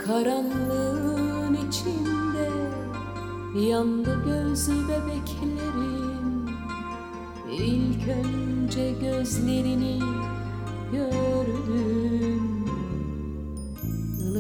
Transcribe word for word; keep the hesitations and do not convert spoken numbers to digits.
Karanlığın içinde yandı gözü bebeklerim. İlk önce gözlerini gördüm.